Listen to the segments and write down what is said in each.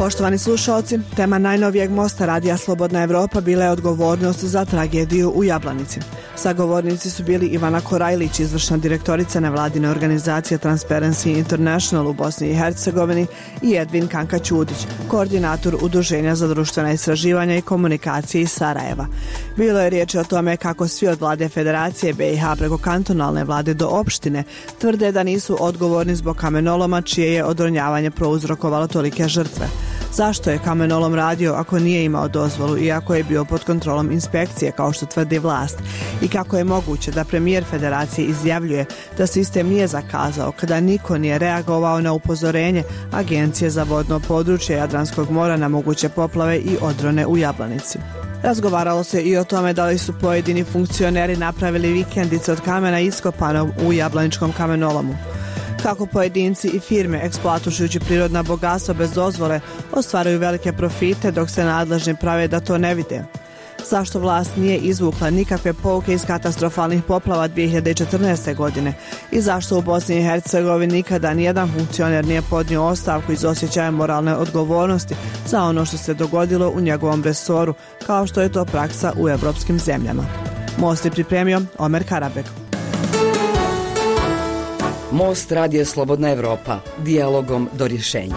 Poštovani slušalci, tema najnovijeg mosta Radija Slobodna Evropa bila je odgovornost za tragediju u Jablanici. Sagovornici su bili Ivana Korajlić, izvršna direktorica nevladine organizacije Transparency International u Bosni i Hercegovini, i Edvin Kanka Ćudić, koordinator Udruženja za društvena istraživanja i komunikacije iz Sarajeva. Bilo je riječi o tome kako svi od vlade Federacije BiH preko kantonalne vlade do opštine tvrde da nisu odgovorni zbog kamenoloma čije je odronjavanje prouzrokovalo tolike žrtve. Zašto je kamenolom radio ako nije imao dozvolu i ako je bio pod kontrolom inspekcije, kao što tvrdi vlast? I kako je moguće da premijer Federacije izjavljuje da sistem nije zakazao kada niko nije reagovao na upozorenje Agencije za vodno područje Jadranskog mora na moguće poplave i odrone u Jablanici? Razgovaralo se i o tome da li su pojedini funkcioneri napravili vikendice od kamena iskopanog u jablaničkom kamenolomu. Kako pojedinci i firme, eksploatušujući prirodna bogatstva bez dozvole, ostvaruju velike profite dok se nadležni prave da to ne vide. Zašto vlast nije izvukla nikakve pouke iz katastrofalnih poplava 2014. godine i zašto u Bosni i Hercegovini nikada nijedan funkcioner nije podnio ostavku iz osjećaja moralne odgovornosti za ono što se dogodilo u njegovom resoru, kao što je to praksa u evropskim zemljama? Most je pripremio Omer Karabek. Most Radija Slobodna Evropa, dijalogom do rješenja.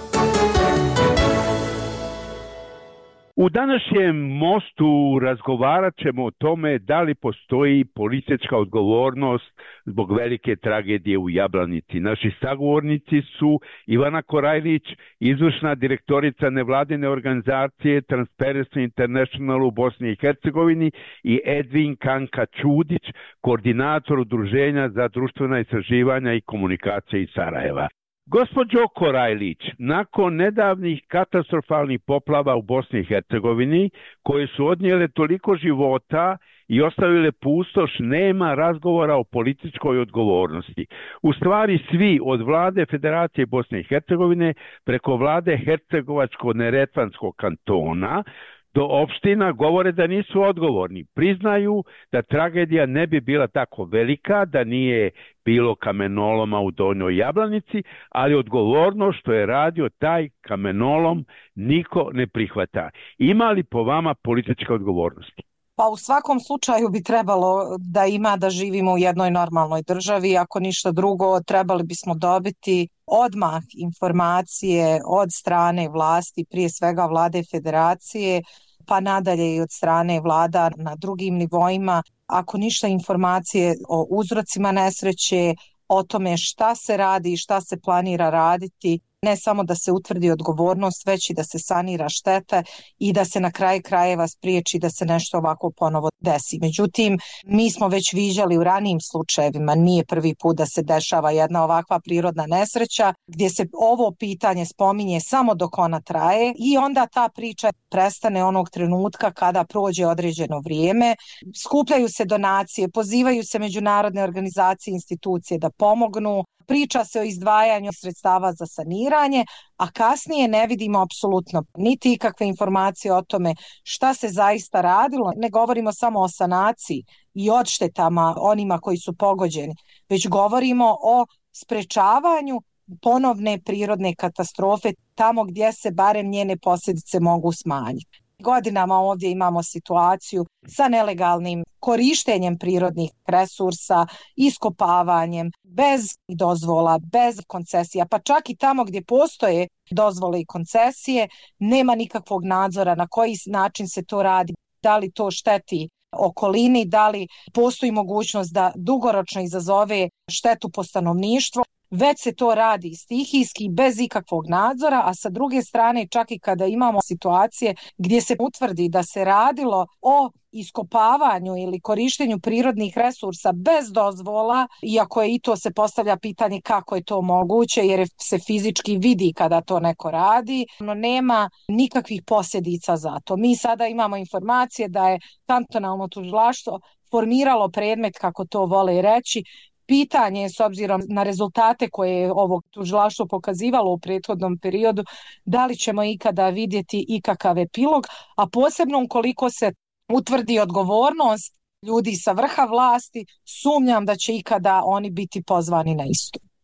U današnjem mostu razgovarat ćemo o tome da li postoji politička odgovornost zbog velike tragedije u Jablanici. Naši sagovornici su Ivana Korajlić, izvršna direktorica nevladine organizacije Transparency International u Bosni i Hercegovini, i Edvin Kanka Ćudić, koordinator Udruženja za društvena istraživanja i komunikacije iz Sarajeva. Gospođo Korajlić, nakon nedavnih katastrofalnih poplava u Bosni i Hercegovini, koje su odnijele toliko života i ostavile pustoš, nema razgovora o političkoj odgovornosti. U stvari svi, od vlade Federacije Bosne i Hercegovine preko vlade Hercegovačko-Neretvanskog kantona do opština, govore da nisu odgovorni. Priznaju da tragedija ne bi bila tako velika da nije bilo kamenoloma u Donjoj Jablanici, ali odgovorno što je radio taj kamenolom niko ne prihvata. Ima li po vama političke odgovornosti? Pa u svakom slučaju bi trebalo da ima, da živimo u jednoj normalnoj državi. Ako ništa drugo, trebali bismo dobiti odmah informacije od strane vlasti, prije svega vlade Federacije, pa nadalje i od strane vlada na drugim nivoima. Ako ništa, informacije o uzrocima nesreće, o tome šta se radi i šta se planira raditi, ne samo da se utvrdi odgovornost, već i da se sanira šteta i da se na kraju krajeva spriječi da se nešto ovako ponovo desi. Međutim, mi smo već viđali u ranijim slučajevima, nije prvi put da se dešava jedna ovakva prirodna nesreća, gdje se ovo pitanje spominje samo dok ona traje i onda ta priča prestane onog trenutka kada prođe određeno vrijeme. Skupljaju se donacije, pozivaju se međunarodne organizacije i institucije da pomognu, priča se o izdvajanju sredstava za saniranje, a kasnije ne vidimo apsolutno niti ikakve informacije o tome šta se zaista radilo. Ne govorimo samo o sanaciji i odštetama onima koji su pogođeni, već govorimo o sprečavanju ponovne prirodne katastrofe tamo gdje se barem njene posljedice mogu smanjiti. Godinama ovdje imamo situaciju sa nelegalnim korištenjem prirodnih resursa, iskopavanjem, bez dozvola, bez koncesija, pa čak i tamo gdje postoje dozvole i koncesije, nema nikakvog nadzora na koji način se to radi, da li to šteti okolini, da li postoji mogućnost da dugoročno izazove štetu po stanovništvo. Već se to radi stihijski, bez ikakvog nadzora, a sa druge strane čak i kada imamo situacije gdje se utvrdi da se radilo o iskopavanju ili korištenju prirodnih resursa bez dozvola, iako je i to se postavlja pitanje kako je to moguće, jer se fizički vidi kada to neko radi, no nema nikakvih posljedica za to. Mi sada imamo informacije da je kantonalno tužilaštvo formiralo predmet, kako to vole reći. Pitanje je, s obzirom na rezultate koje je ovo tužilaštvo pokazivalo u prethodnom periodu, da li ćemo ikada vidjeti ikakav epilog, a posebno ukoliko se utvrdi odgovornost ljudi sa vrha vlasti, sumnjam da će ikada oni biti pozvani na istu.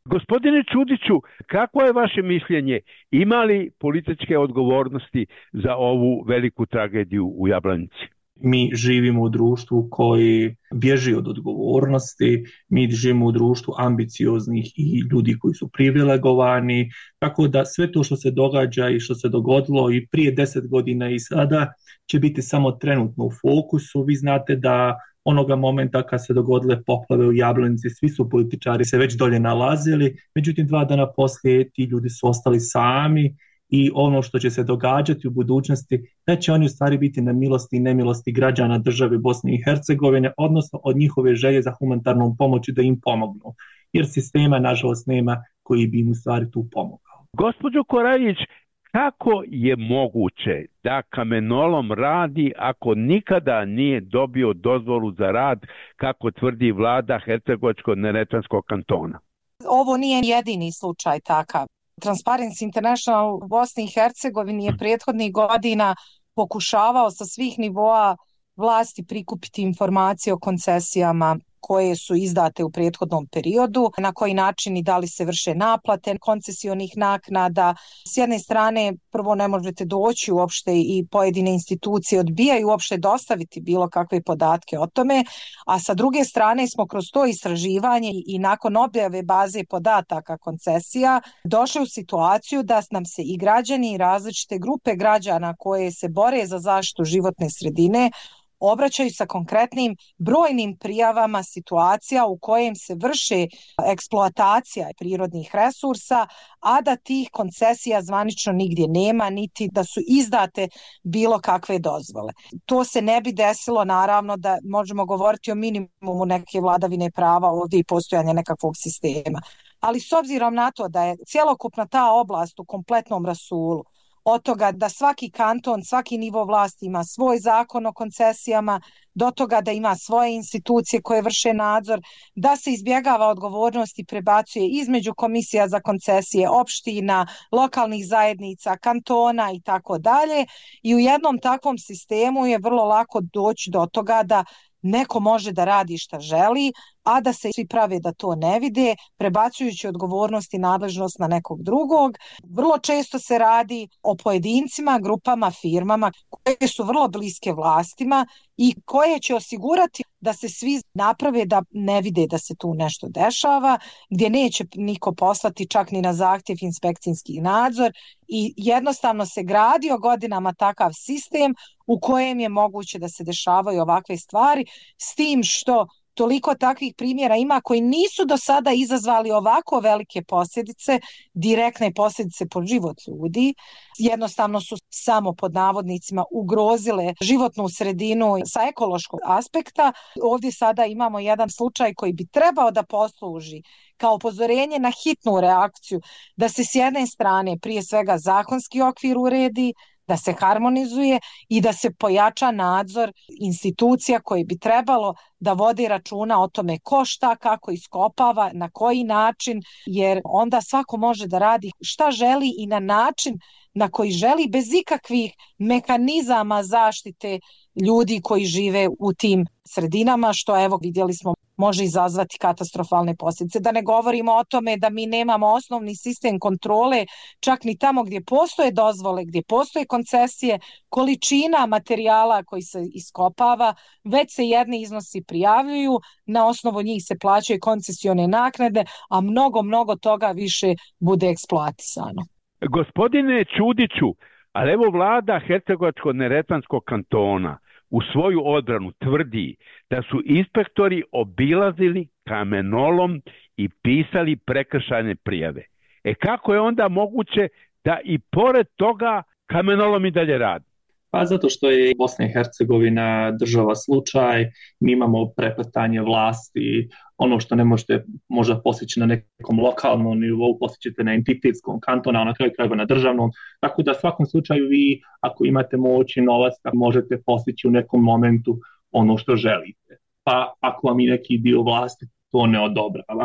Gospodine Čudiću, kako je vaše mišljenje? Ima li političke odgovornosti za ovu veliku tragediju u Jablanici? Mi živimo u društvu koji bježi od odgovornosti, mi živimo u društvu ambicioznih i ljudi koji su privilegovani, tako da sve to što se događa i što se dogodilo i prije 10 godina i sada će biti samo trenutno u fokusu. Vi znate da onoga momenta kad se dogodile poplave u Jablanici, svi su političari se već dolje nalazili, međutim 2 dana poslije ti ljudi su ostali sami i ono što će se događati u budućnosti, da će oni u stvari biti na milosti i nemilosti građana države Bosne i Hercegovine, odnosno od njihove želje za humanitarnom pomoći da im pomognu, jer sistema nažalost nema koji bi im u stvari tu pomogao. Gospođo Koraljić, kako je moguće da kamenolom radi ako nikada nije dobio dozvolu za rad, kako tvrdi vlada Hercegovačko-neretvanskog kantona? Ovo nije jedini slučaj takav. Transparency International u Bosni i Hercegovini je prethodnih godina pokušavao sa svih nivoa vlasti prikupiti informacije o koncesijama koje su izdate u prethodnom periodu, na koji način i da li se vrše naplate koncesionih naknada. S jedne strane, prvo ne možete doći uopšte i pojedine institucije odbijaju uopšte dostaviti bilo kakve podatke o tome, a sa druge strane smo kroz to istraživanje i nakon objave baze podataka koncesija došli u situaciju da nam se i građani i različite grupe građana koje se bore za zaštitu životne sredine obraćaju sa konkretnim brojnim prijavama situacija u kojem se vrše eksploatacija prirodnih resursa, a da tih koncesija zvanično nigdje nema, niti da su izdate bilo kakve dozvole. To se ne bi desilo, naravno, da možemo govoriti o minimumu neke vladavine prava ovdje i postojanja nekakvog sistema. Ali s obzirom na to da je cjelokupna ta oblast u kompletnom rasulu, od toga da svaki kanton, svaki nivo vlasti ima svoj zakon o koncesijama, do toga da ima svoje institucije koje vrše nadzor, da se izbjegava odgovornost i prebacuje između komisija za koncesije, opština, lokalnih zajednica, kantona i tako dalje. I u jednom takvom sistemu je vrlo lako doći do toga da neko može da radi šta želi, a da se svi prave da to ne vide, prebacujući odgovornost i nadležnost na nekog drugog. Vrlo često se radi o pojedincima, grupama, firmama koje su vrlo bliske vlastima i koje će osigurati da se svi naprave da ne vide da se tu nešto dešava, gdje neće niko poslati čak ni na zahtjev inspekcijski nadzor i jednostavno se gradio godinama takav sistem u kojem je moguće da se dešavaju ovakve stvari, s tim što toliko takvih primjera ima koji nisu do sada izazvali ovako velike posljedice, direktne posljedice po život ljudi. Jednostavno su samo pod navodnicima ugrozile životnu sredinu sa ekološkog aspekta. Ovdje sada imamo jedan slučaj koji bi trebao da posluži kao upozorenje na hitnu reakciju, da se s jedne strane prije svega zakonski okvir uredi, da se harmonizuje i da se pojača nadzor institucija koje bi trebalo da vodi računa o tome ko šta, kako iskopava, na koji način, jer onda svako može da radi šta želi i na način na koji želi bez ikakvih mehanizama zaštite ljudi koji žive u tim sredinama, što evo vidjeli smo može izazvati katastrofalne posljedice. Da ne govorimo o tome da mi nemamo osnovni sistem kontrole čak ni tamo gdje postoje dozvole, gdje postoje koncesije, količina materijala koji se iskopava, već se jedni iznosi prijavljuju, na osnovu njih se plaćaju koncesione naknade, a mnogo toga više bude eksploatisano. Gospodine Čudiću, ali evo vlada Hercegovačko-neretvanskog kantona u svoju odbranu tvrdi da su inspektori obilazili kamenolom i pisali prekršajne prijave. Kako je onda moguće da i pored toga kamenolom i dalje radi? Pa zato što je Bosna i Hercegovina država slučaj, mi imamo prepletanje vlasti, ono što ne možete možda postići na nekom lokalnom nivou, postićete na entitetskom kantonu, a na kraju krajeva na državnom, tako da u svakom slučaju vi, ako imate moć i novac, možete postići u nekom momentu ono što želite. Pa ako vam i neki dio vlasti to ne odobrava.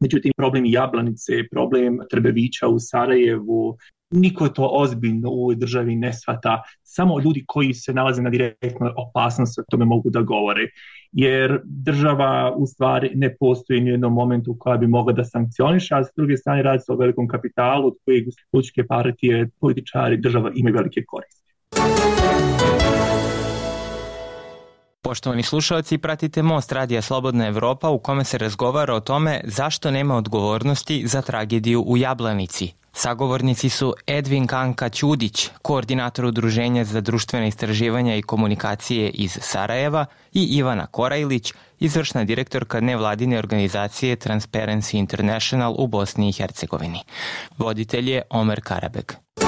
Međutim, problem Jablanice, problem Trbevića u Sarajevu, niko to ozbiljno u ovoj državi ne shvata. Samo ljudi koji se nalaze na direktnoj opasnosti o tome mogu da govore. Jer država u stvari ne postoji ni u jednom momentu koja bi mogla da sankcioniše, a s druge strane radi se o velikom kapitalu od kojeg političke partije, političari, država imaju velike koristi. Poštovani slušalci, pratite Most Radija Slobodna Evropa u kome se razgovara o tome zašto nema odgovornosti za tragediju u Jablanici. Sagovornici su Edvin Kanka Ćudić, koordinator Udruženja za društvene istraživanja i komunikacije iz Sarajeva, i Ivana Korajlić, izvršna direktorka nevladine organizacije Transparency International u Bosni i Hercegovini. Voditelj je Omer Karabeg.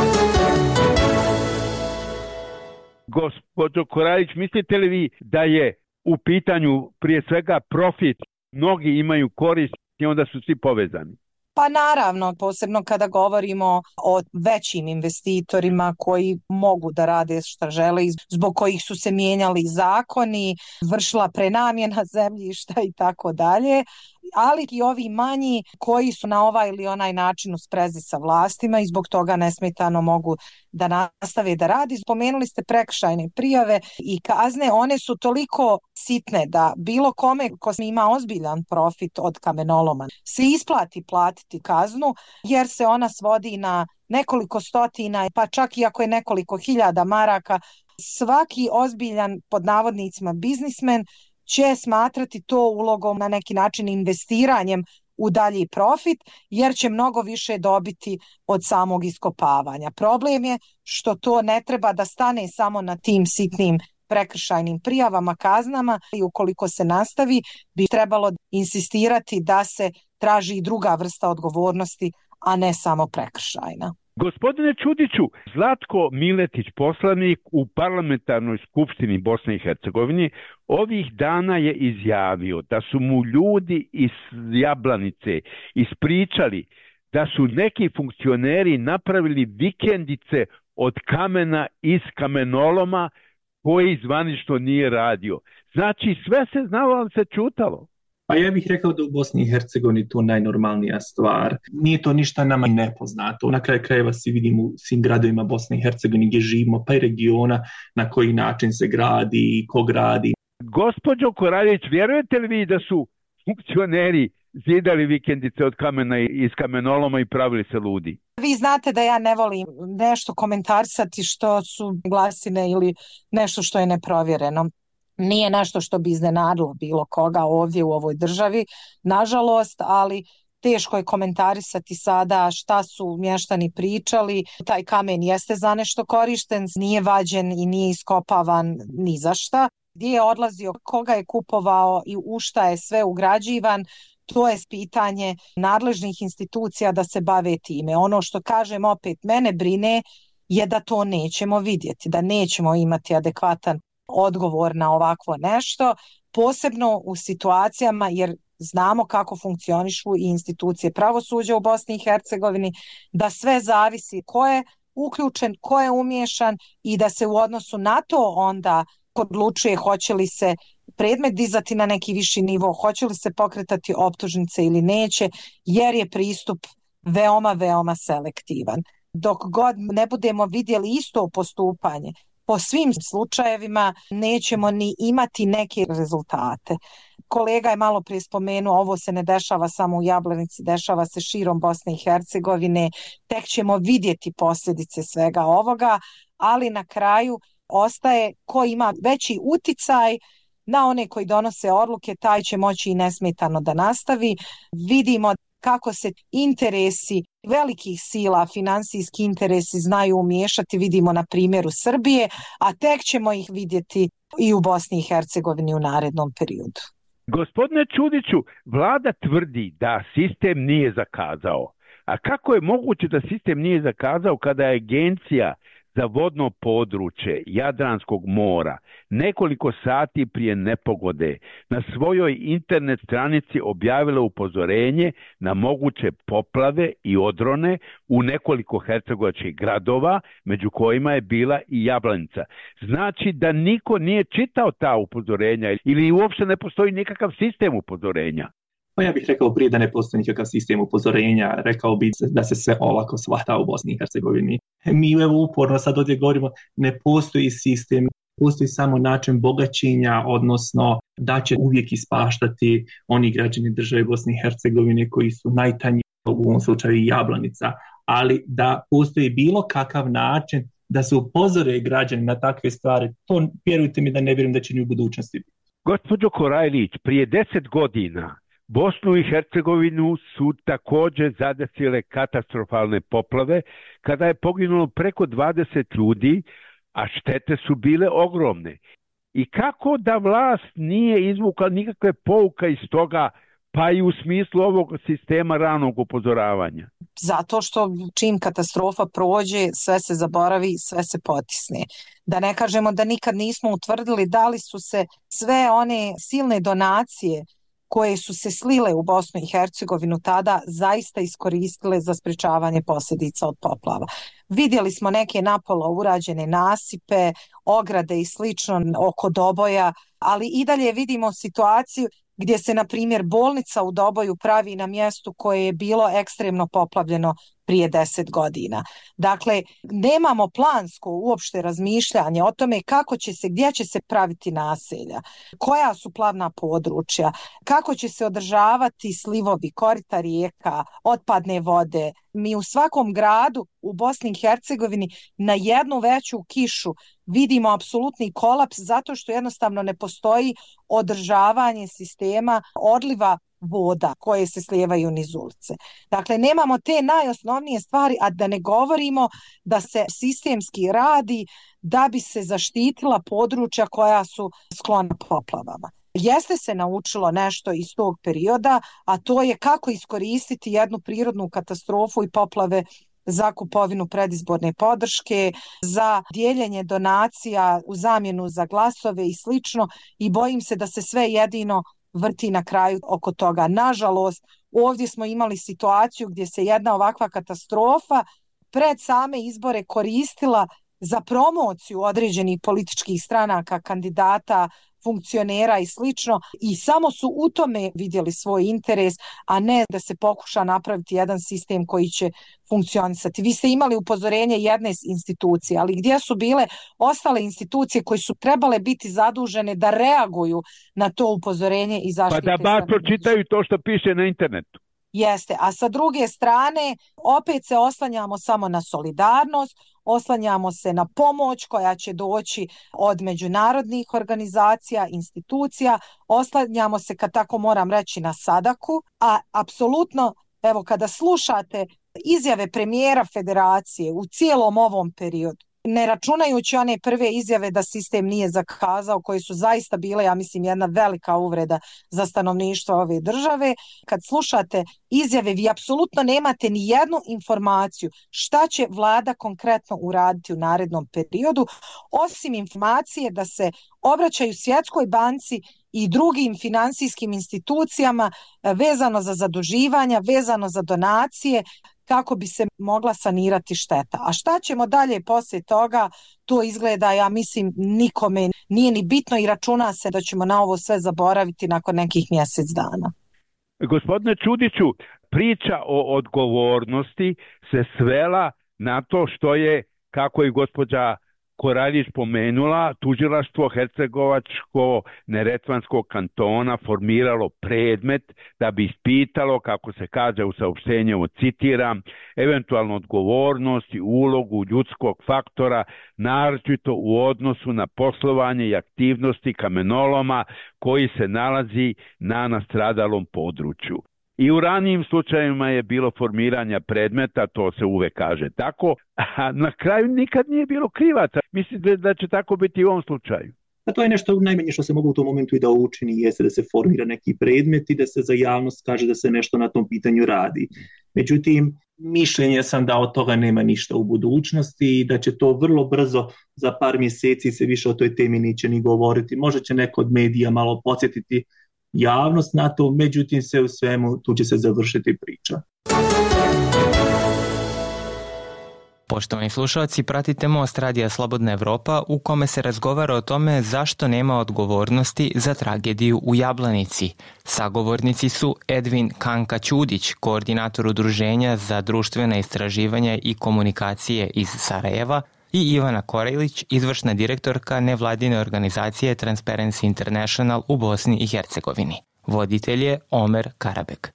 Gospođo Korajlić, mislite li vi da je u pitanju prije svega profit, mnogi imaju korist i onda su svi povezani? Pa naravno, posebno kada govorimo o većim investitorima koji mogu da rade što žele, zbog kojih su se mijenjali zakoni, vršila prenamjena zemljišta i tako dalje, ali i ovi manji koji su na ovaj ili onaj način u sprezi sa vlastima i zbog toga nesmetano mogu da nastave da radi. Spomenuli ste prekršajne prijave i kazne, one su toliko sitne da bilo kome ko ima ozbiljan profit od kamenoloma se isplati platiti kaznu, jer se ona svodi na nekoliko stotina, pa čak i ako je nekoliko hiljada maraka. Svaki ozbiljan, pod navodnicima, biznismen će smatrati to ulogom, na neki način investiranjem u dalji profit, jer će mnogo više dobiti od samog iskopavanja. Problem je što to ne treba da stane samo na tim sitnim prekršajnim prijavama, kaznama, i ukoliko se nastavi, bi trebalo insistirati da se traži i druga vrsta odgovornosti, a ne samo prekršajna. Gospodine Ćudiću, Zlatko Miletić, poslanik u parlamentarnoj skupštini Bosne i Hercegovine, ovih dana je izjavio da su mu ljudi iz Jablanice ispričali da su neki funkcioneri napravili vikendice od kamena iz kamenoloma koji zvanično nije radio. Znači sve se znalo, ali se čutalo. Pa ja bih rekao da u Bosni i Hercegovini to najnormalnija stvar. Nije to ništa nama nepoznato. Na kraju krajeva svi vidimo u svim gradovima Bosne i Hercegovine gdje živimo, pa i regiona, na koji način se gradi i ko gradi. Gospođo Korajlić, vjerujete li vi da su funkcioneri zidali vikendice od kamena iz kamenoloma i pravili se ludi? Vi znate da ja ne volim nešto komentarisati što su glasine ili nešto što je neprovjereno. Nije nešto što bi iznenadilo bilo koga ovdje u ovoj državi, nažalost, ali teško je komentarisati sada šta su mještani pričali. Taj kamen jeste za nešto korišten, nije vađen i nije iskopavan ni za šta. Gdje je odlazio, koga je kupovao i u šta je sve ugrađivan, to je pitanje nadležnih institucija da se bave time. Ono što kažem, opet mene brine, je da to nećemo vidjeti, da nećemo imati adekvatan odgovor na ovakvo nešto, posebno u situacijama, jer znamo kako funkcionišu i institucije pravosuđa u Bosni i Hercegovini, da sve zavisi ko je uključen, ko je umiješan i da se u odnosu na to onda odlučuje hoće li se predmet dizati na neki viši nivo, hoće li se pokretati optužnice ili neće, jer je pristup veoma, veoma selektivan. Dok god ne budemo vidjeli isto postupanje po svim slučajevima, nećemo ni imati neke rezultate. Kolega je malo prije spomenuo, ovo se ne dešava samo u Jablanici, dešava se širom Bosne i Hercegovine, tek ćemo vidjeti posljedice svega ovoga, ali na kraju ostaje ko ima veći uticaj na one koji donose odluke, taj će moći i nesmetano da nastavi. Vidimo kako se interesi velikih sila, finansijski interesi znaju umiješati, vidimo na primjeru Srbije, a tek ćemo ih vidjeti i u Bosni i Hercegovini u narednom periodu. Gospodine Ćudiću, vlada tvrdi da sistem nije zakazao. A kako je moguće da sistem nije zakazao kada je Agencija za vodno područje Jadranskog mora nekoliko sati prije nepogode na svojoj internet stranici objavila upozorenje na moguće poplave i odrone u nekoliko hercegovačkih gradova, među kojima je bila i Jablanica. Znači da niko nije čitao ta upozorenja ili uopšte ne postoji nikakav sistem upozorenja. Pa ja bih rekao prije da ne postoji nikakav sistem upozorenja, rekao bih da se sve olako shvata u Bosni i Hercegovini. Mi evo uporno sad ovdje govorimo, ne postoji sistem, postoji samo način bogaćenja, odnosno da će uvijek ispaštati oni građani države Bosne i Hercegovine koji su najtanji, u ovom slučaju Jablanica, ali da postoji bilo kakav način da se upozore građani na takve stvari, to vjerujte mi da ne vjerujem da će ni u budućnosti biti. Gospođo Korajlić, prije 10 godina Bosnu i Hercegovinu su također zadesile katastrofalne poplave kada je poginulo preko 20 ljudi, a štete su bile ogromne. I kako da vlast nije izvukla nikakve pouka iz toga, pa i u smislu ovog sistema ranog upozoravanja? Zato što čim katastrofa prođe, sve se zaboravi, sve se potisne. Da ne kažemo da nikad nismo utvrdili da li su se sve one silne donacije koje su se slile u Bosnu i Hercegovinu tada zaista iskoristile za sprečavanje posljedica od poplava. Vidjeli smo neke napola urađene nasipe, ograde i slično oko Doboja, ali i dalje vidimo situaciju gdje se, na primjer, bolnica u Doboju pravi na mjestu koje je bilo ekstremno poplavljeno prije 10 godina. Dakle, nemamo plansko uopšte razmišljanje o tome kako će se, gdje će se praviti naselja, koja su plavna područja, kako će se održavati slivovi, korita rijeka, otpadne vode. Mi u svakom gradu u Bosni i Hercegovini na jednu veću kišu vidimo apsolutni kolaps zato što jednostavno ne postoji održavanje sistema odliva voda koje se slijevaju niz ulice. Dakle, nemamo te najosnovnije stvari, a da ne govorimo da se sistemski radi da bi se zaštitila područja koja su sklona poplavama. Jeste se naučilo nešto iz tog perioda, a to je kako iskoristiti jednu prirodnu katastrofu i poplave za kupovinu predizborne podrške, za dijeljenje donacija u zamjenu za glasove i slično, i bojim se da se sve jedino vrti na kraju oko toga. Nažalost, ovdje smo imali situaciju gdje se jedna ovakva katastrofa pred same izbore koristila za promociju određenih političkih stranaka, kandidata, funkcionera i slično, i samo su u tome vidjeli svoj interes, a ne da se pokuša napraviti jedan sistem koji će funkcionisati. Vi ste imali upozorenje jedne institucije, ali gdje su bile ostale institucije koje su trebale biti zadužene da reaguju na to upozorenje i zaštite? Pa da bar pročitaju to što piše na internetu. Jeste, a sa druge strane opet se oslanjamo samo na solidarnost, oslanjamo se na pomoć koja će doći od međunarodnih organizacija, institucija, oslanjamo se, kad tako moram reći, na sadaku, a apsolutno, evo, kada slušate izjave premijera federacije u cijelom ovom periodu, ne računajući one prve izjave da sistem nije zakazao, koje su zaista bile, ja mislim, jedna velika uvreda za stanovništvo ove države. Kad slušate izjave, vi apsolutno nemate ni jednu informaciju šta će vlada konkretno uraditi u narednom periodu, osim informacije da se obraćaju Svjetskoj banci i drugim finansijskim institucijama vezano za zaduživanja, vezano za donacije, kako bi se mogla sanirati šteta. A šta ćemo dalje poslije toga, to izgleda, ja mislim, nikome nije ni bitno i računa se da ćemo na ovo sve zaboraviti nakon nekih mjesec dana. Gospodine Čudiću, priča o odgovornosti se svela na to što je, kako je gospođa Korajlić spomenula, tužilaštvo Hercegovačko-Neretvanskog kantona formiralo predmet da bi ispitalo, kako se kaže u saopštenju, citiram, eventualnu odgovornost i ulogu ljudskog faktora, naročito u odnosu na poslovanje i aktivnosti kamenoloma koji se nalazi na nastradalom području. I u ranijim slučajevima je bilo formiranja predmeta, to se uvek kaže tako, a na kraju nikad nije bilo krivaca. Mislite da će tako biti i u ovom slučaju? A to je nešto najmanje što se moglo u tom momentu i da učini, jeste da se formira neki predmet i da se za javnost kaže da se nešto na tom pitanju radi. Međutim, mišljenje sam da od toga nema ništa u budućnosti i da će to vrlo brzo, za par mjeseci, se više o toj temi neće ni govoriti. Možda će neko od medija malo podsjetiti javnost na to, međutim sve u svemu tu će se završiti priča. Poštovani slušalci, pratite Most Radija Slobodna Evropa u kome se razgovara o tome zašto nema odgovornosti za tragediju u Jablanici. Sagovornici su Edvin Kanka-Ćudić, koordinator Udruženja za društvena istraživanja i komunikacije iz Sarajeva, i Ivana Korajlić, izvršna direktorka nevladine organizacije Transparency International u Bosni i Hercegovini. Voditelj je Omer Karabek.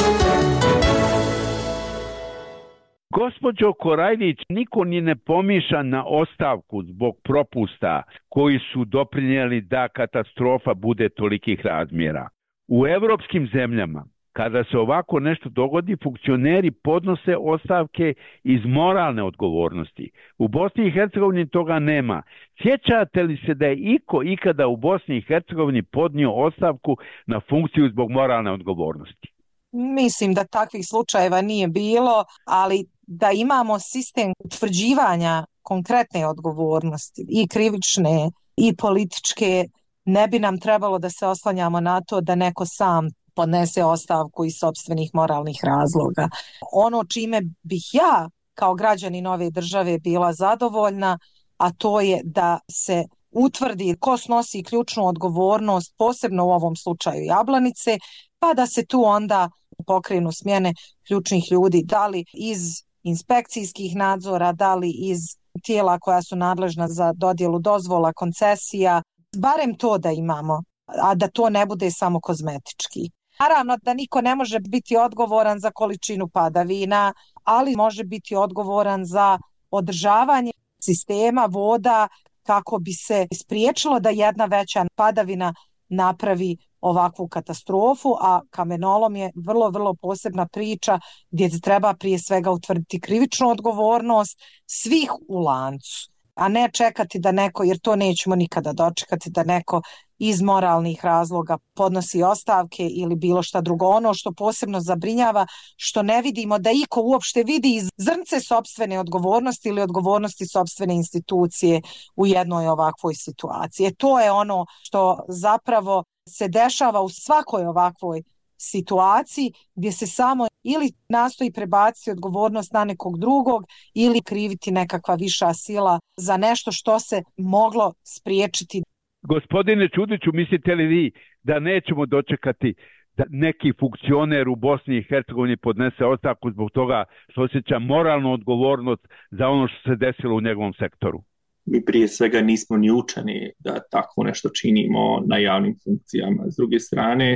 Gospođo Korajlić, niko ni ne pomišlja na ostavku zbog propusta koji su doprinijeli da katastrofa bude tolikih razmjera. U evropskim zemljama, kada se ovako nešto dogodi, funkcioneri podnose ostavke iz moralne odgovornosti. U Bosni i Hercegovini toga nema. Sjećate li se da je iko ikada u Bosni i Hercegovini podnio ostavku na funkciju zbog moralne odgovornosti? Mislim da takvih slučajeva nije bilo, ali da imamo sistem utvrđivanja konkretne odgovornosti i krivične i političke, ne bi nam trebalo da se oslanjamo na to da neko sam podnese ostavku iz sopstvenih moralnih razloga. Ono čime bih ja kao građanin ove države bila zadovoljna, a to je da se utvrdi ko snosi ključnu odgovornost, posebno u ovom slučaju Jablanice, pa da se tu onda pokrenu smjene ključnih ljudi, da li iz inspekcijskih nadzora, da li iz tijela koja su nadležna za dodjelu dozvola, koncesija, barem to da imamo, a da to ne bude samo kozmetički. Naravno da niko ne može biti odgovoran za količinu padavina, ali može biti odgovoran za održavanje sistema voda kako bi se spriječilo da jedna veća padavina napravi ovakvu katastrofu, a kamenolom je vrlo posebna priča gdje treba prije svega utvrditi krivičnu odgovornost svih u lancu, a ne čekati da neko, jer to nećemo nikada dočekati, da neko iz moralnih razloga podnosi ostavke ili bilo šta drugo. Ono što posebno zabrinjava, što ne vidimo da iko uopšte vidi iz zrnce sopstvene odgovornosti ili odgovornosti sopstvene institucije u jednoj ovakvoj situaciji. To je ono što zapravo se dešava u svakoj ovakvoj situaciji gdje se samo ili nastoji prebaciti odgovornost na nekog drugog ili kriviti nekakva viša sila za nešto što se moglo spriječiti. Gospodine Ćudiću, mislite li vi da nećemo dočekati da neki funkcioner u Bosni i Hercegovini podnese ostavku zbog toga što osjeća moralnu odgovornost za ono što se desilo u njegovom sektoru? Mi prije svega nismo ni učeni da tako nešto činimo na javnim funkcijama. S druge strane,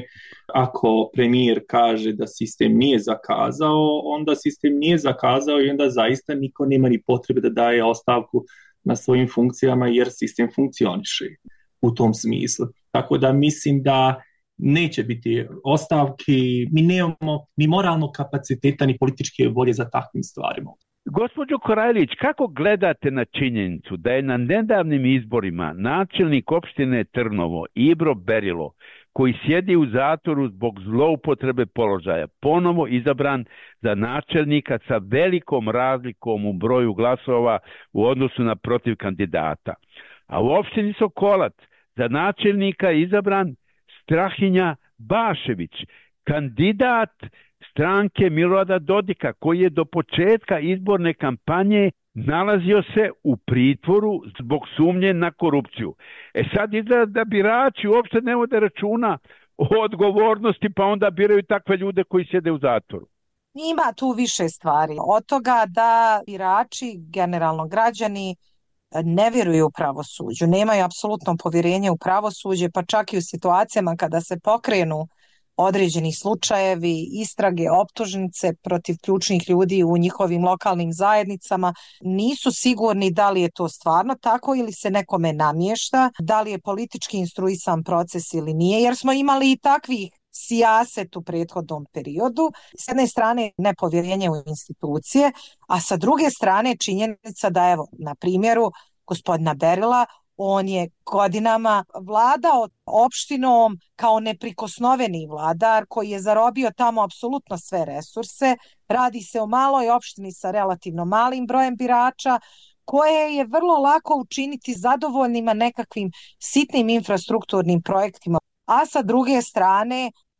ako premijer kaže da sistem nije zakazao, onda sistem nije zakazao i onda zaista niko nema ni potrebe da daje ostavku na svojim funkcijama jer sistem funkcioniše u tom smislu. Tako da mislim da neće biti ostavki, mi nemamo ni moralnog kapaciteta ni političke volje za takvim stvarima. Gospođo Korajlić, kako gledate na činjenicu da je na nedavnim izborima načelnik opštine Trnovo Ibro Berilo, koji sjedi u zatvoru zbog zloupotrebe položaja, ponovo izabran za načelnika sa velikom razlikom u broju glasova u odnosu na protiv kandidata? A u opštini Sokolac za načelnika je izabran Strahinja Bašević, kandidat stranke Milorada Dodika, koji je do početka izborne kampanje nalazio se u pritvoru zbog sumnje na korupciju. Sad izgleda da birači uopšte ne vode računa o odgovornosti, pa onda biraju takve ljude koji sjede u zatvoru. Ima tu više stvari. Od toga da birači, generalno građani, ne vjeruju u pravosuđu, nemaju apsolutno povjerenje u pravosuđe, pa čak i u situacijama kada se pokrenu određeni slučajevi, istrage, optužnice protiv ključnih ljudi u njihovim lokalnim zajednicama, nisu sigurni da li je to stvarno tako ili se nekome namješta, da li je politički instruisan proces ili nije, jer smo imali i takvih sijaset u prethodnom periodu. S jedne strane nepovjerenje u institucije, a sa druge strane činjenica da, evo, na primjeru gospodina Berila, on je godinama vladao opštinom kao neprikosnoveni vladar koji je zarobio tamo apsolutno sve resurse. Radi se o maloj opštini sa relativno malim brojem birača koje je vrlo lako učiniti zadovoljnima nekakvim sitnim infrastrukturnim projektima. A sa druge strane,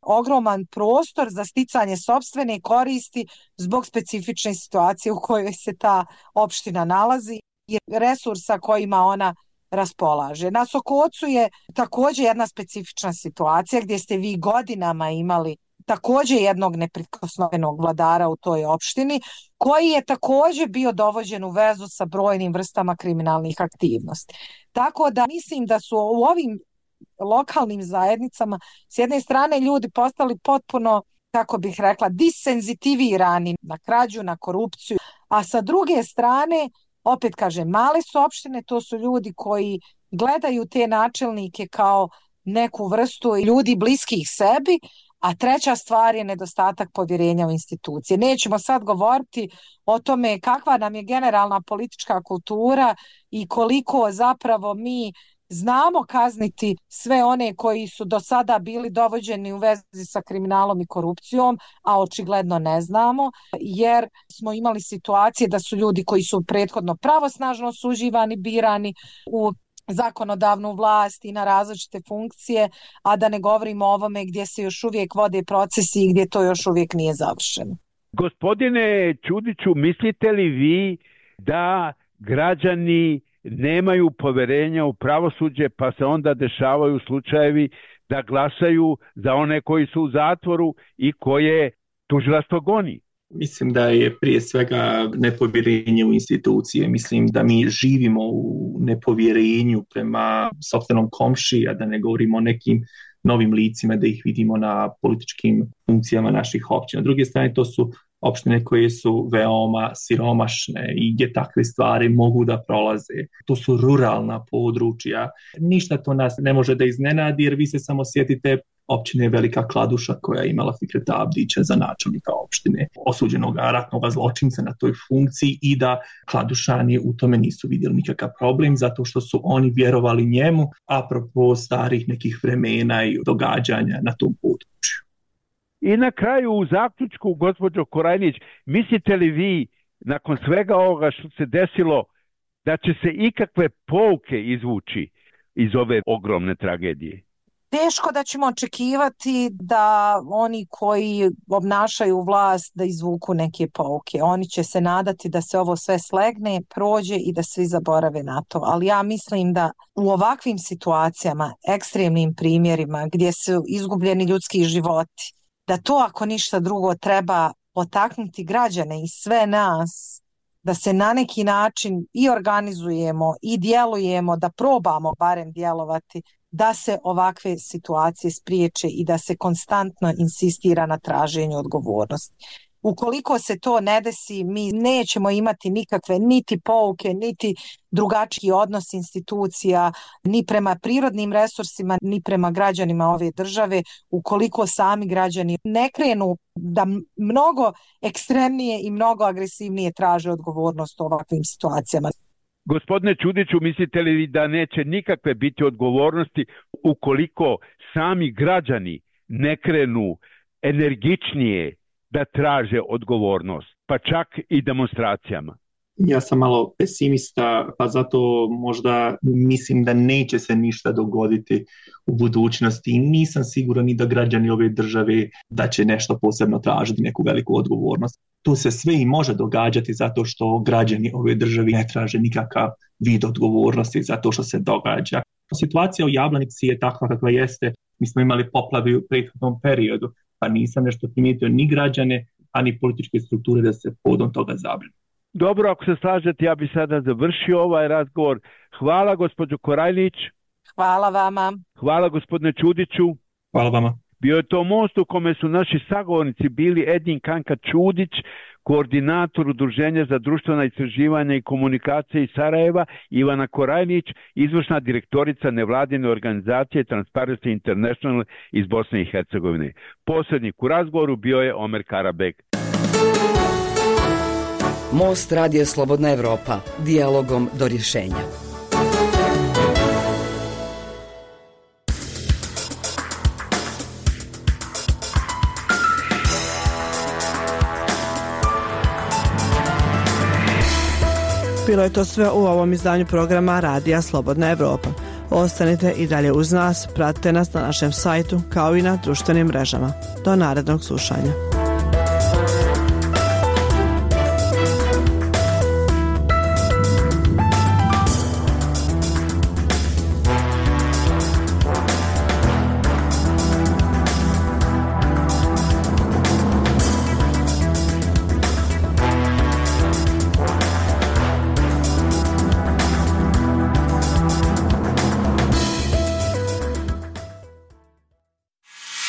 ogroman prostor za sticanje sopstvene koristi zbog specifične situacije u kojoj se ta opština nalazi i resursa kojima ona raspolaže. Na Sokocu je također jedna specifična situacija gdje ste vi godinama imali također jednog neprikosnovenog vladara u toj opštini, koji je također bio dovođen u vezu sa brojnim vrstama kriminalnih aktivnosti. Tako da mislim da su u ovim lokalnim zajednicama s jedne strane ljudi postali potpuno, kako bih rekla, disenzitivirani na krađu, na korupciju, a sa druge strane, opet kažem, male su opštine, to su ljudi koji gledaju te načelnike kao neku vrstu ljudi bliskih sebi, a treća stvar je nedostatak povjerenja u institucije. Nećemo sad govoriti o tome kakva nam je generalna politička kultura i koliko zapravo mi znamo kazniti sve one koji su do sada bili dovođeni u vezi sa kriminalom i korupcijom, a očigledno ne znamo, jer smo imali situacije da su ljudi koji su prethodno pravosnažno osuđivani, birani u zakonodavnu vlast i na različite funkcije, a da ne govorimo o ovome gdje se još uvijek vode procesi i gdje to još uvijek nije završeno. Gospodine Čudiću, mislite li vi da građani nemaju poverenja u pravosuđe, pa se onda dešavaju slučajevi da glasaju za one koji su u zatvoru i koje tužilaštvo goni? Mislim da je prije svega nepovjerenje u institucije. Mislim da mi živimo u nepovjerenju prema sopstvenom komšiji, a da ne govorimo o nekim novim licima, da ih vidimo na političkim funkcijama naših općina. S druge strane, to su opštine koje su veoma siromašne i gdje takve stvari mogu da prolaze. To su ruralna područja. Ništa to nas ne može da iznenadi, jer vi se samo sjetite općine Velika Kladuša koja je imala Fikreta Abdića za načelnika opštine, osuđenog ratnog zločinca na toj funkciji, i da Kladušani u tome nisu vidjeli nikakav problem zato što su oni vjerovali njemu, apropo starih nekih vremena i događanja na tom području. I na kraju u zaključku, gospođo Korajnić, mislite li vi nakon svega ovoga što se desilo da će se ikakve pouke izvući iz ove ogromne tragedije? Teško da ćemo očekivati da oni koji obnašaju vlast da izvuku neke pouke. Oni će se nadati da se ovo sve slegne, prođe i da svi zaborave na to. Ali ja mislim da u ovakvim situacijama, ekstremnim primjerima gdje su izgubljeni ljudski životi, da to ako ništa drugo treba potaknuti građane i sve nas da se na neki način i organizujemo i djelujemo, da probamo barem djelovati, da se ovakve situacije spriječe i da se konstantno insistira na traženju odgovornosti. Ukoliko se to ne desi, mi nećemo imati nikakve niti pouke, niti drugačiji odnos institucija, ni prema prirodnim resursima, ni prema građanima ove države, ukoliko sami građani ne krenu da mnogo ekstremnije i mnogo agresivnije traže odgovornost u ovakvim situacijama. Gospodine Čudiću, mislite li da neće nikakve biti odgovornosti ukoliko sami građani ne krenu energičnije da traže odgovornost, pa čak i demonstracijama? Ja sam malo pesimista, pa zato možda mislim da neće se ništa dogoditi u budućnosti i nisam siguran ni da građani ove države da će nešto posebno tražiti, neku veliku odgovornost. To se sve i može događati zato što građani ove države ne traže nikakav vid odgovornosti zato što se događa. Situacija u Jablanici je takva kakva jeste. Mi smo imali poplave u prethodnom periodu, pa nisam nešto primijetio ni građane, a ni političke strukture da se povodom toga zabrinu. Dobro, ako se slažete, ja bih sada završio ovaj razgovor. Hvala gospođo Korajnić. Hvala vama. Hvala gospodine Čudiću. Hvala vama. Bio je to most u kome su naši sagovornici bili Edin Kanka Čudić, koordinator Udruženja za društvena istraživanja i komunikacije iz Sarajeva, Ivana Korajnić, izvršna direktorica nevladine organizacije Transparency International iz Bosne i Hercegovine. Posrednik u razgovoru bio je Omer Karabek. Most Radija Slobodna Evropa. Dijalogom do rješenja. Bilo je to sve u ovom izdanju programa Radija Slobodna Evropa. Ostanite i dalje uz nas, pratite nas na našem sajtu kao i na društvenim mrežama. Do narednog slušanja.